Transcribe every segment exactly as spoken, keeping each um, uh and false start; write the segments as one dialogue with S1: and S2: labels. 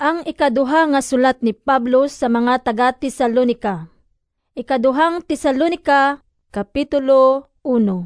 S1: Ang ikaduha nga sulat ni Pablo sa mga taga-Tesalonika. Ikaduhang Tesalonika, Kapitulo one.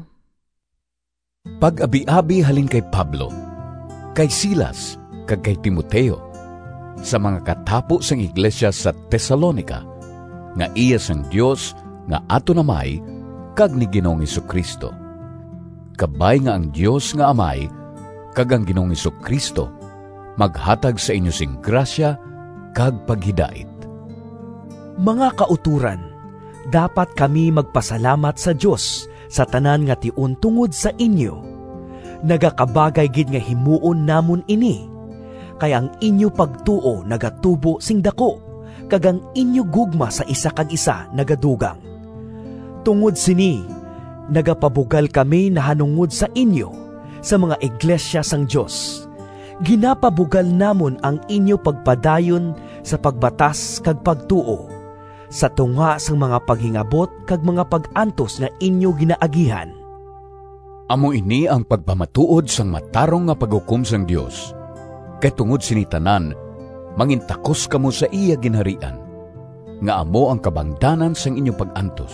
S2: Pag-abi-abi halin kay Pablo, kay Silas, kag kay Timoteo, sa mga katapo sang iglesia sa Tesalonika, nga iya sang Dios nga ato namay, kag ni Ginoong Hesukristo. Kabay nga ang Dios nga amay, kag ang Ginoong Hesukristo, maghatag sa inyo sing grasya kag paghidait.
S3: Mga kauturan, dapat kami magpasalamat sa Dios sa tanan nga tion tungod sa inyo. Nagakabagay gid nga himuon namon ini, kay ang inyo pagtuo nagatubo sing dako, kag ang inyo gugma sa isa kag isa nagadugang. Tungod sini, nagapabugal kami na hanungod sa inyo sa mga iglesia sang Dios. Ginapabugal namon ang inyo pagpadayon sa pagbatas kag pagtuo, sa tunga sang mga paghingabot kag mga pag-antos nga inyo ginaagihan.
S2: Amo ini ang pagpamatuod sang matarong nga paghukom sang Dios. Kay tungod sinitanan, mangintakos kamo sa iya ginharian, nga amo ang kabangdanan sang inyong pag-antos.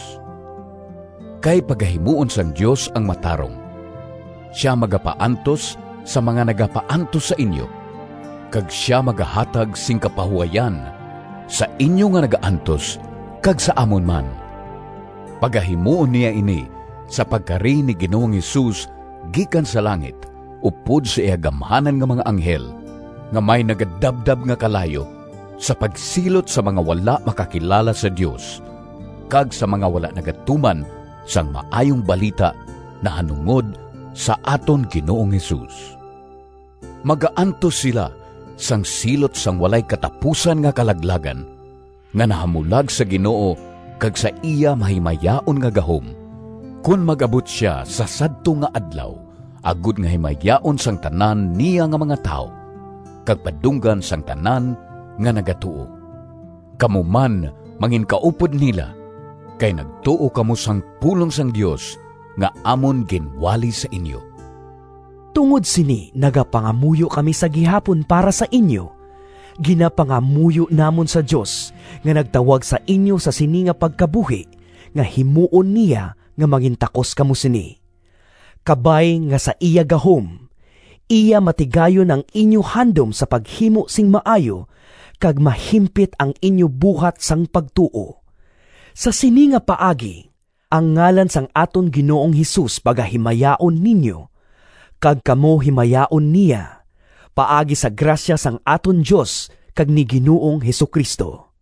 S2: Kay pagahimuon sang Dios ang matarong, siya magapaantos sa mga nagapaantos sa inyo, kag siya magahatag sing kapahuayan sa inyo nga nagaantos kag sa amon man. Pagahimuon niya ini sa pagkari ni Ginoong Hesus gikan sa langit, upod sa iagamhanan nga mga anghel, nga may nagadabdab nga kalayo sa pagsilot sa mga wala makakilala sa Dios, kag sa mga wala nagatuman sang maayong balita na hanungod sa aton Ginoong Hesus. Magaantos sila sang silot sang walay katapusan nga kalaglagan, nga nahamulag sa Ginoo kag sa iya mahimayaon nga gahom, kun magabot siya sa sadto nga adlaw, agud nga himayaon sang tanan niya nga mga tao, kag padunggan sang tanan nga nagatuo. Kamu man mangin kaupod nila, kay nagtuo kamo sang pulong sang Dios nga amon ginwali sa inyo.
S3: Tungod sini, nagapangamuyo kami sa gihapon para sa inyo. Ginapangamuyo namon sa Dios nga nagtawag sa inyo sa sini nga pagkabuhi, nga himuon niya nga mangintakos kamo sini. Kabay nga sa iya gahom, iya matigayon ang inyo handom sa paghimo sing maayo, kag mahimpit ang inyo buhat sang pagtuo. Sa sini nga paagi, ang ngalan sang aton Ginoong Hesus pagahimayaon ninyo, kag kamo himayaon niya, paagi sa grasya sang aton Dios kag ni Ginoong Hesukristo.